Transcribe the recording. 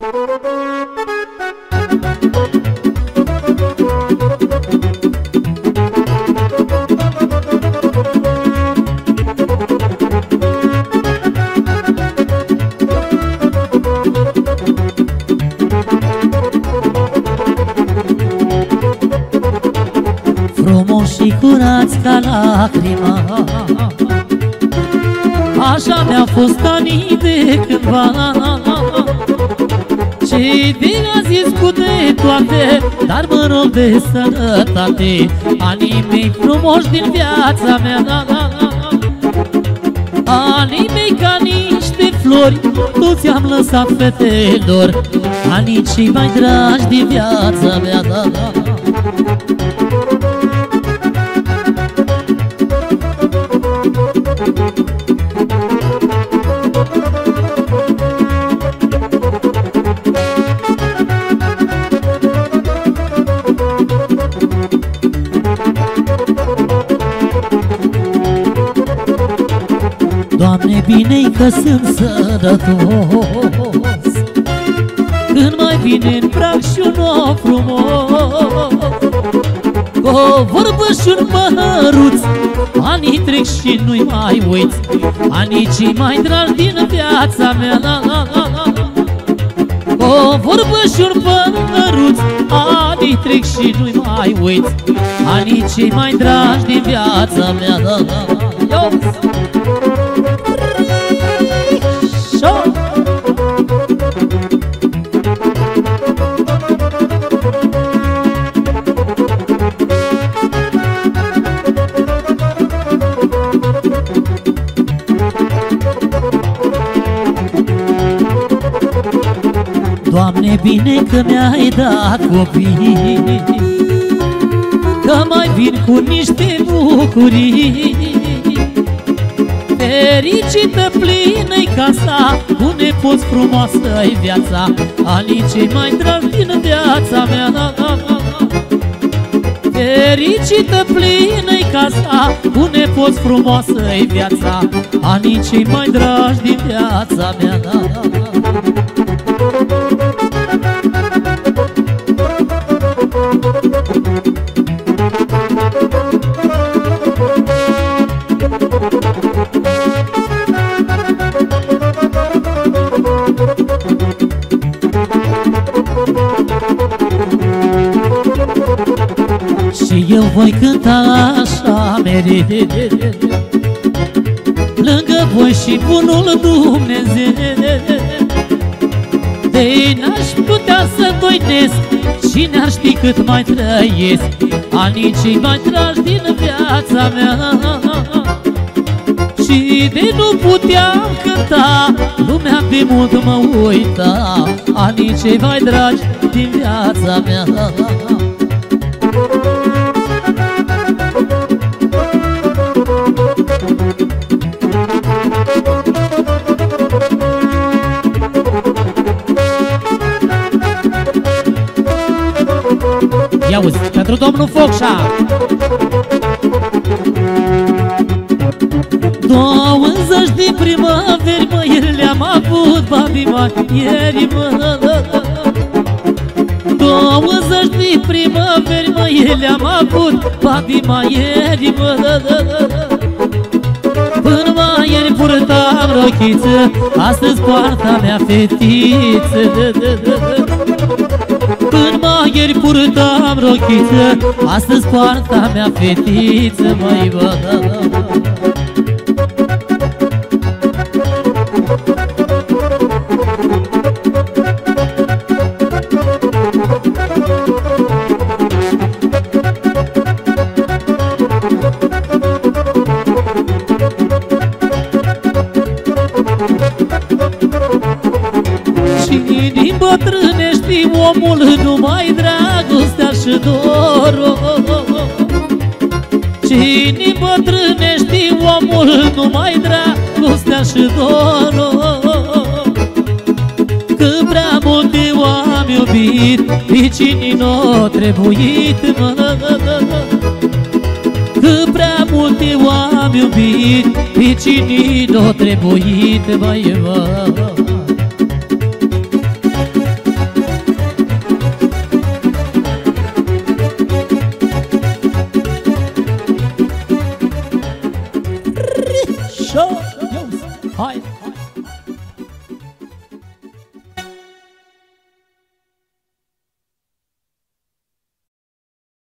Frumos și curați ca lacrima, așa mi-a fost anii de cândva. Și bine a zis cu de toate, dar mă rog de sănătate, anii mei frumoși din viața mea. Anii mei ca niște flori, tu ți-am lăsat, fetelor, anii cei mai dragi din viața mea. Doamne, bine-i că sunt sănătos, când mai vine în prag și un om frumos, cu o vorbă și un păhăruț, anii trec și nu-i mai uiți, anii cei mai dragi din viața mea. Cu o vorbă și un păhăruț, anii trec și nu-i mai uiți, anii cei mai dragi din viața mea. Doamne, bine că mi-ai dat copii, că mai vin cu niște bucurii. Fericită plină-i casa, cu nepoți frumoasă-i viața, anii cei mai dragi din viața mea. Fericită plină-i casa, cu nepoți frumoasă-i viața, anii cei mai dragi din viața mea. Și eu voi cânta așa mereu, lângă voi și bunul Dumnezeu. De n-aș putea să doinesc și n-ar ști cât mai trăiesc, anii cei mai dragi din viața mea. Și de nu puteam cânta, lumea de mult mă uita, anii cei mai dragi din viața mea. Ia-uzi, pentru domnul Focșa! 20 de primăveri, mă, ieri le-am avut, babi, mă, ieri, mă. 20 de primăveri, mă, ieri le-am avut, babi, mă, ieri, mă. Până mai ieri purtam rochiță, astăzi poarta mea fetiță. Până mai ieri purtam rochiță, astăzi poarta mea fetiță, măi, bă. Bătrânești omul, numai dragostea și dorul. Cine bătrânești omul, numai dragostea și dorul. Că prea multe o-am iubit, pe cine n-o trebuit, mă. Că prea multe o-am iubit, pe cine n-o trebuit, măi, mă.